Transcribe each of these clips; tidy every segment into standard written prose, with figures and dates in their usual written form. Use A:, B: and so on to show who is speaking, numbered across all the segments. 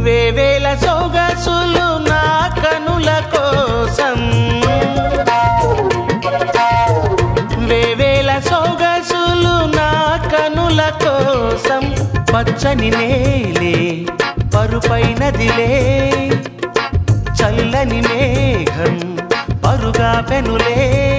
A: వేవేల సొగసులు నా కనుల కోసం, వేవేల సొగసులు నా కనుల కోసం, పచ్చని నేలే పరుపైనదిలే, చల్లని మేఘం పరుగా పెనులే,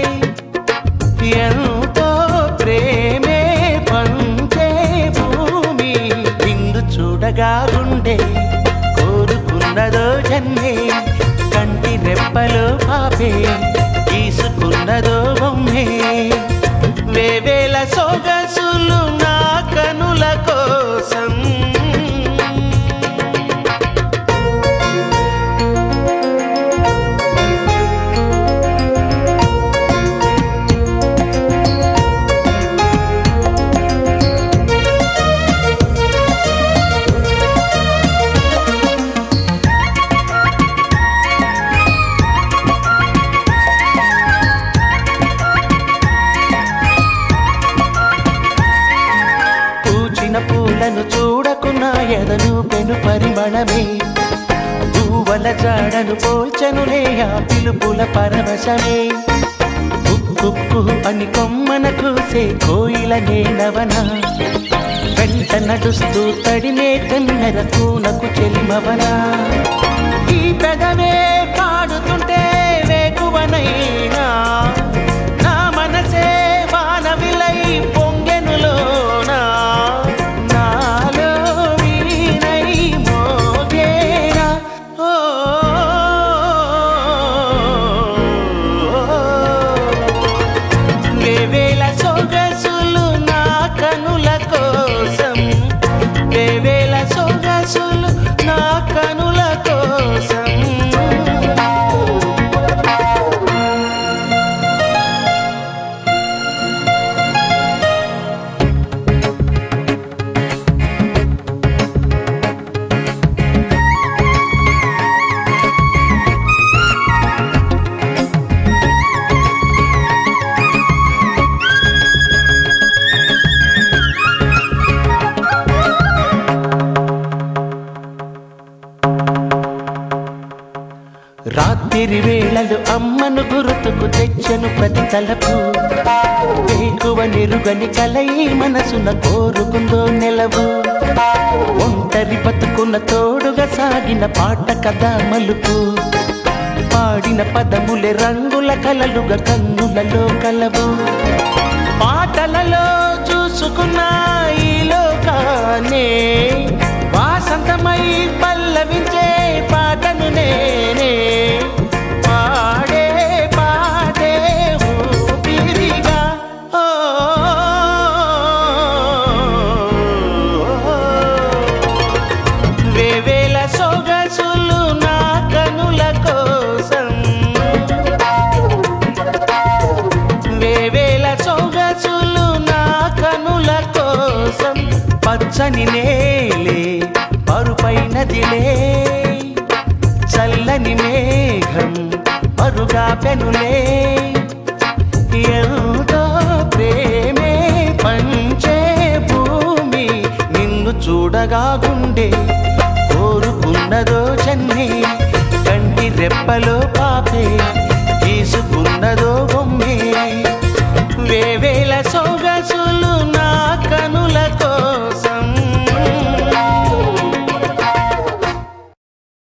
A: ఎంతో ప్రేమే పంచే భూమి, నిన్ను చూడగా గుండె కోరుకున్నదో జన్మే, కంటి రెప్పలో పాపే తీసుకున్నదో బొమ్మే, వేవేల సొగసులు నా కనుల కోసం. పూలను చూడకున్నా ఎదను పెను పరిమళమే, పూవల జాడను పోల్చనులే ఆ పిలుపుల పరవశమే, కుక్కు అని కొమ్మన కూసే కోయిల నేనవనా, వెంట నడుస్తూ తడినే కన్నెర కూనకు చెలిమవనా, ఈ పెదవే పాడుతుంటే వేకువనైనా నా మనసే వానవిలై పొంగెనులోనా, వేవేల సొగసులు నా కనుల కోసం, వేవేల సొగసులు నా కనుల కోసం. రాత్రి వేళలు అమ్మను గుర్తుకు తెచ్చను ప్రతి తలపు, వేకువ నిరుగని కలై మనసున కోరుకుందో నెలవు, ఒంటరి బతుకున్న తోడుగా సాగిన పాట కదా మలుపు, పాడిన పదములే రంగుల కలలుగా కన్నులలో కలవు, పాటలలో చూసుకున్న ఈ లోకానే వాసంతమై పల్లవించే పాటను నేనే, పాడే పాడే ఊపిరిగా, వేవేల సొగసులు నా కనుల కోసం, వేవేల సొగసులు నా కనుల కోసం, పచ్చని నేలే పరుపైనదిలే, చల్లని మేఘం పరుగా పెనులే, ఎంతో ప్రేమే పంచే భూమి, నిన్ను చూడగా గుండె కోరుకున్నదో జన్మే, కంటి రెప్పలో